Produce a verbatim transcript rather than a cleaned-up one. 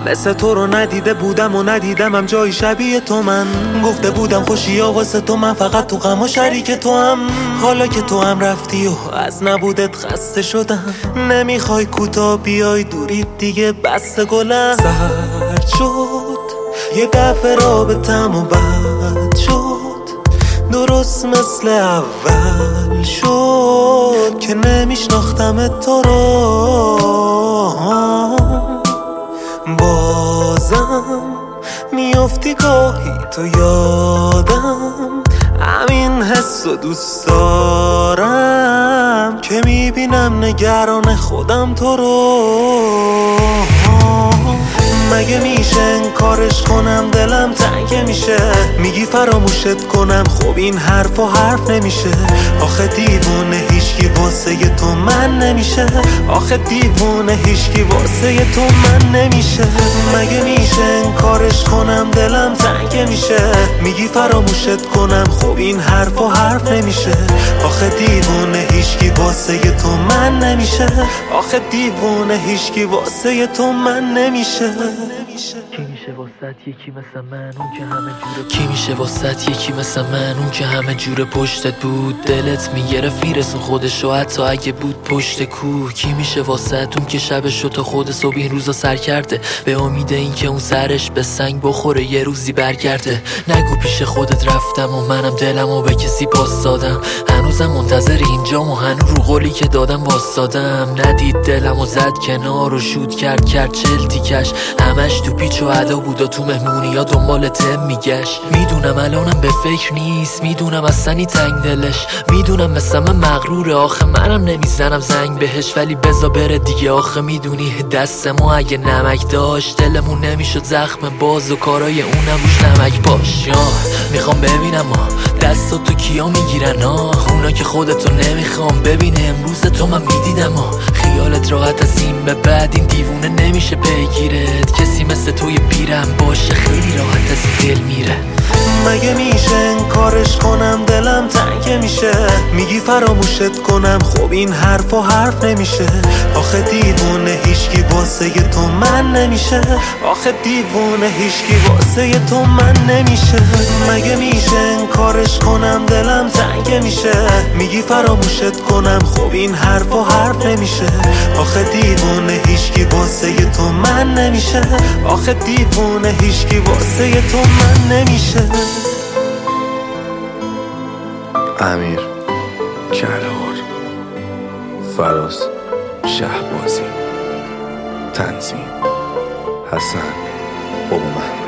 مثل تو رو ندیده بودم و ندیدم هم جای شبیه تو. من گفته بودم خوشی واسه تو، من فقط تو غم و شریک تو هم. حالا که تو هم رفتی و از نبودت خسته شدم، نمیخوای کوتا بیای دوری دیگه بس گلم. سرد شد یه دفعه رابطم و بد شد، درست مثل اول شد که نمیشناختم تو رو. بازم میافتی گاهی تو یادم، همین حس و دوست دارم که میبینم نگران خودم تو رو. مگه میشه انکارش کنم دلم تنگ میشه، میگی فراموشت کنم، خب این حرف و حرف نمیشه. آخه دیوونه هیچکی واسه تو من نمیشه، آخه دیوونه هیچکی واسه تو من نمیشه. مگه میشه انکارش کنم دلم تنگ میشه، میگی فراموشت کنم، خب این حرف و حرف نمیشه. آخه دیوونه هیچکی واسه تو من نمیشه، آخه دیوونه هیچکی واسه تو من نمیشه. کی میشه واسط یکی مثل من اون که همه جوره، کی میشه واسط یکی مثل من اون که همه جوره پشتت بود، دلت میگرفت میرسون خودشو حتی اگه بود پشت کوه. کی میشه واسط اون که شبشو تا خود صبح این روزا سر کرده، به امید این که اون سرش به سنگ بخوره یه روزی برگرده. نگو پیش خودت رفتم و منم دلمو به کسی پاس دادم، هنوزم منتظر اینجام و هنوز رو قولی که دادم واسادم. ندید دلمو زد کنار و شود کرد کرد چل تیکش، همش تو پیچ و عدا بود و تو مهمونی ها دنبال تم میگشت. میدونم الانم به فکر نیست، میدونم اصلا تنگ دلش، میدونم مثل من مغروره، آخه منم نمیزنم زنگ بهش. ولی بزا بره دیگه، آخه میدونی دست ما اگه نمک داشت دلمون نمیشد زخم باز و کارای اونم روش نمک باش. میخوام ببینم ما دستات تو کیا میگیرن، آه اونا که خودتو نمیخوام ببینه امروز تو من میدیدم. آه خیالت راحت از این به بعد این دیوونه نمیشه پیگیرت، کسی مثل توی پیرم باشه خیلی راحت از این دل میره. مگه میشه انکارش کنم دلم تنگ میشه، میگی فراموشت کنم، خب این حرف و حرف نمیشه. آخه دیوونه هیچکی واسه تو من نمیشه، آخه دیوونه هیچکی واسه تو من نمیشه. مگه میشه انکارش کنم دلم تنگ میشه، میگی فراموشت کنم، خب این حرف و حرف نمیشه. آخه دیوونه هیچکی واسه تو من نمیشه، آخه دیوونه هیچکی واسه تو من نمیشه. امیر کلهر، فراز شهبازی، تنظیم حسن بابا محمود.